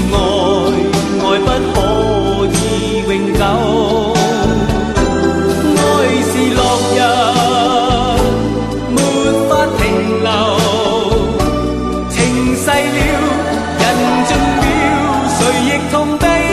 爱，爱不可以永久。爱是落日，没法停留。情逝了，人尽了，谁亦痛悲。